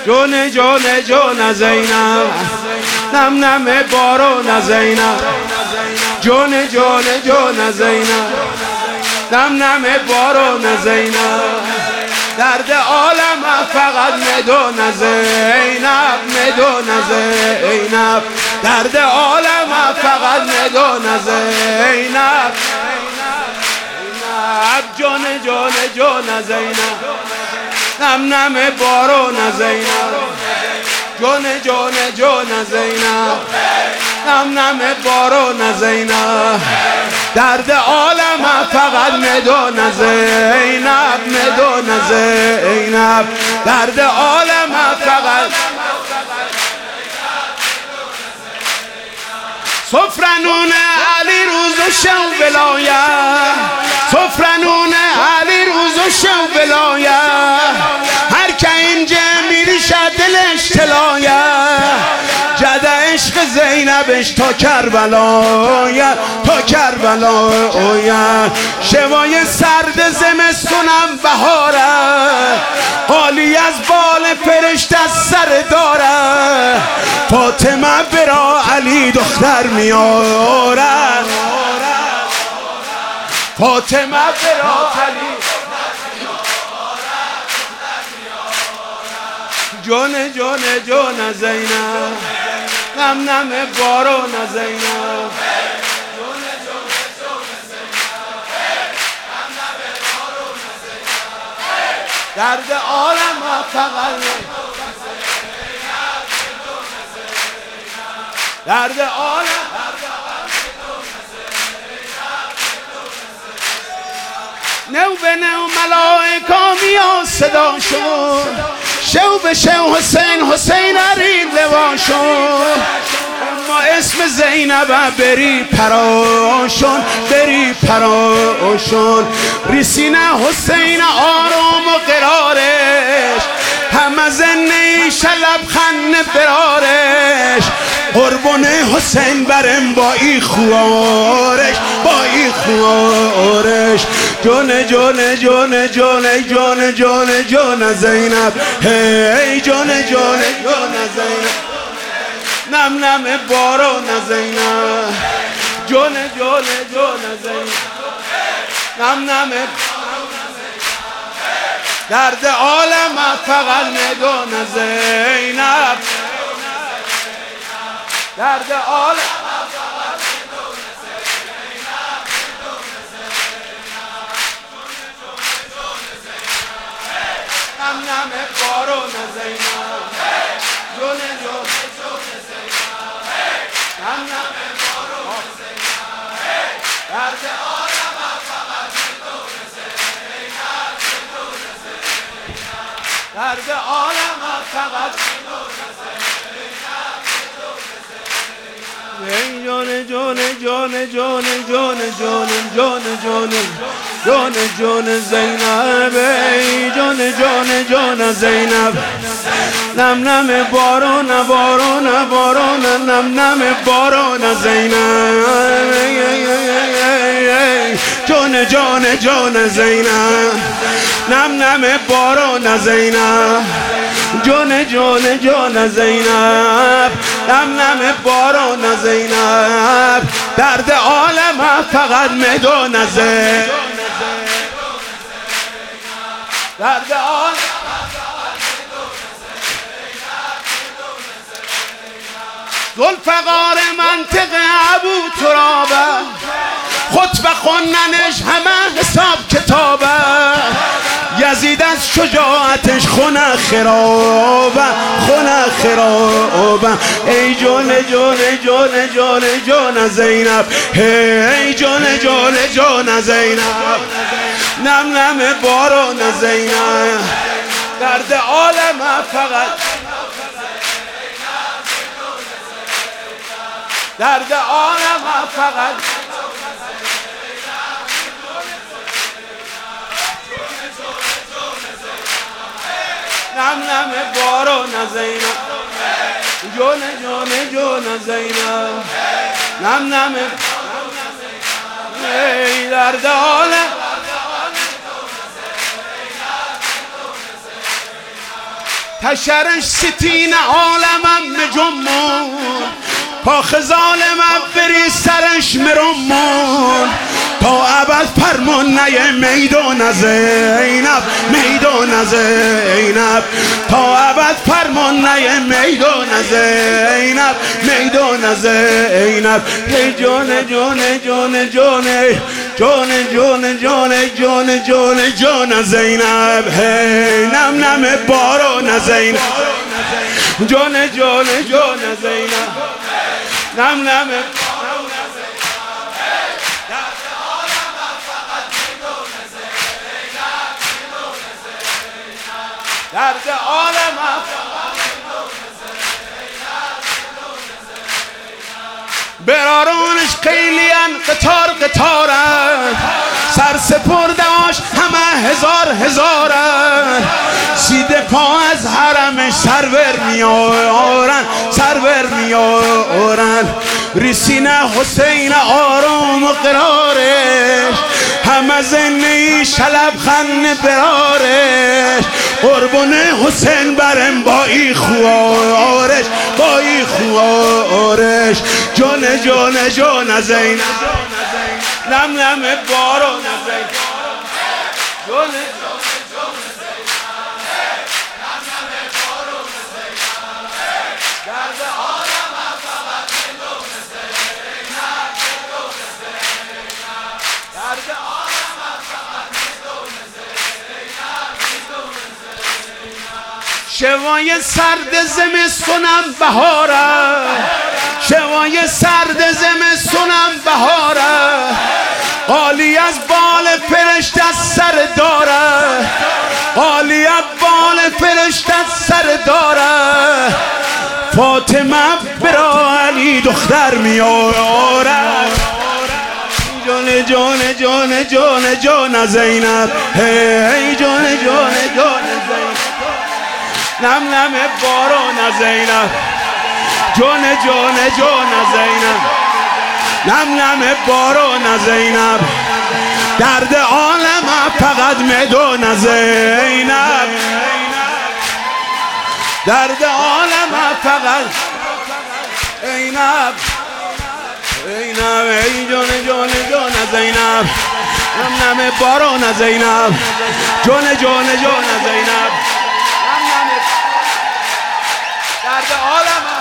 جون جون جون زینب نم نم بارون زینب جون جون جون زینب نم نم بارون زینب درد عالم فقط مدون زینب مدون زینب درد عالم فقط مدون زینب جون جون جون زینب نم نم بارون زینب جون جون جون زینب نم نم بارون زینب درد عالم فقط مدون زینب مدون زینب درد عالم فقط سفرنون علی روز و شو ولایت سفرنون علی روز و شو ولایت هر که اینجا میریشد دلش تلایت جد عشق زینبش تا کربلایت تا کربلایت شوای سرد زمستونم بهاره حالی از بال فرشته از سر داره فاطمه برا علی دختر میارد فاطمه برا علی جون جون جون زینب نم نم بارون زینب درد عالم فقط درد عالم نو به نو ملائکا میان صداشون شو به شو حسین حسین عرید لواشون اما اسم زینب بری پراشون بری پراشون ریسینه حسین آرام و قرارش همه زنیش لبخند برارش قربون حسین برم با ای خوارش با ای خوارش جون جون جون جون جون جون جون زینب هی جون جون جون زینب نم نم بارون زینب جون جون جون زینب نم نم درد عالم فقط مدون زینب درد عالم نم نم بارون زینب جون جون نم نم بارون زینب درد عالم فقط مدون زینب درد عالم فقط ای جون جون جون جون جون جون جون جون جون جون زینب ای جون جون جون زینب نم نم بارون بارون بارون نم نم بارون زینب جون جون جون زینب نم نم بارون زینب جون جون جون زینب نم نم بارون زینب درد عالم فقط مدون زینب درد عالم ذوالفقار منطق ابو ترابه خطبه خوندنش همه حساب کتابه یزید از شجاعتش خونه خرابه خونه خرابه ای جون جون جون جون جون زینب ای جون جون جون زینب نم نم بارون زینب درد عالم فقط درد عالم فقط نم نم بارون زینب جون جون جون زینب نم نم ای درد عالم تشرش ستین عالمم جمون کاخ ظالمم بری سرش مرمون تا ابد فرمان نیه میدان زینب میدان زینب تا ابد فرمان نیه میدان زینب میدان زینب ای جان جان جان جان جان جان جان جان جان جان زینب هی نم نم باران زینب جان جان جان زینب نم نم درد عالم برارونش قیلیان قطار قطارن سر سپرداش همه هزار هزارن سیده پا از حرمش سرور میارن سرور میارن ریسین حسین آرام و قرارش همه زنی شلب خن برارش قربون حسین برم با ای خوارش با ای خوارش جان جان جان زینب نم نم باران زینب جان شوای سرد زمستونم بهاره شوای سرد زمستونم بهاره عالی از بال فرشته سر داره عالی از بال فرشته سر داره فاطمه برا علی دختر میاره جان جان جان جان جان زینب هی جان جان جان زینب نم نم باران زینب جان جان جان زینب نم نم باران زینب درد عالم فقط میدان زینب درد عالم فقط زینب زینب ای جان جان جان زینب نم نم باران زینب جان جان جان زینب درد عالم